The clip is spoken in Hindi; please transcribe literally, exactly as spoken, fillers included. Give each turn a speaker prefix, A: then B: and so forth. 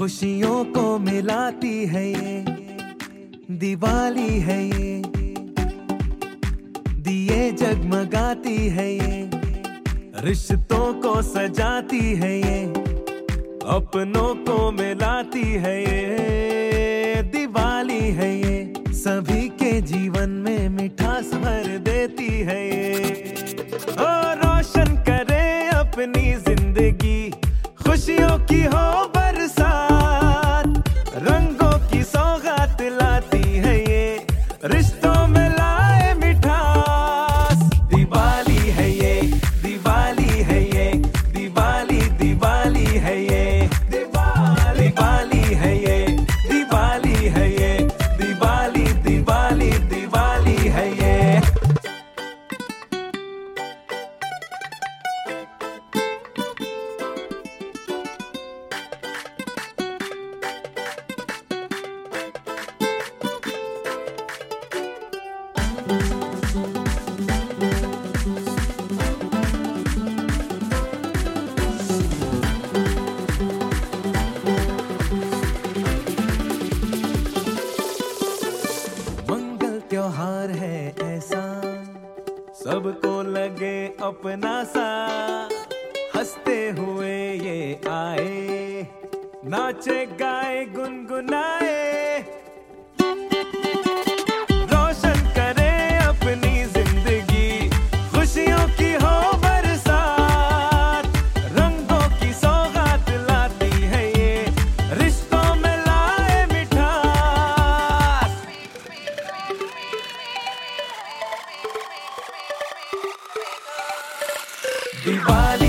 A: खुशियों को मिलाती है ये, दिवाली है ये, दिए जगमगाती है ये, रिश्तों को सजाती है ये, अपनों को मिलाती है ये, दिवाली है ये, सभी के जीवन में मिठास भर देती है ये। ओ रोशन करे अपनी जिंदगी, खुशियों की हो बरसात, रंगों की सौगात लाती है ये, रिश्तों में लाए मिठास। दिवाली है ये, दिवाली है ये, दिवाली दिवाली है ये, दिवाली दिवाली है ये, दिवाली है ये, दिवाली दिवाली दिवाली है ये। त्योहार है ऐसा, सबको लगे अपना सा, हंसते हुए ये आए, नाचे गाए गुनगुनाए, रोशन करे अपनी जिंदगी, खुशियों की हो बरसात, रंगों की सौगात लाती है ये, रिश्तों में लाए मिठास। दिवाली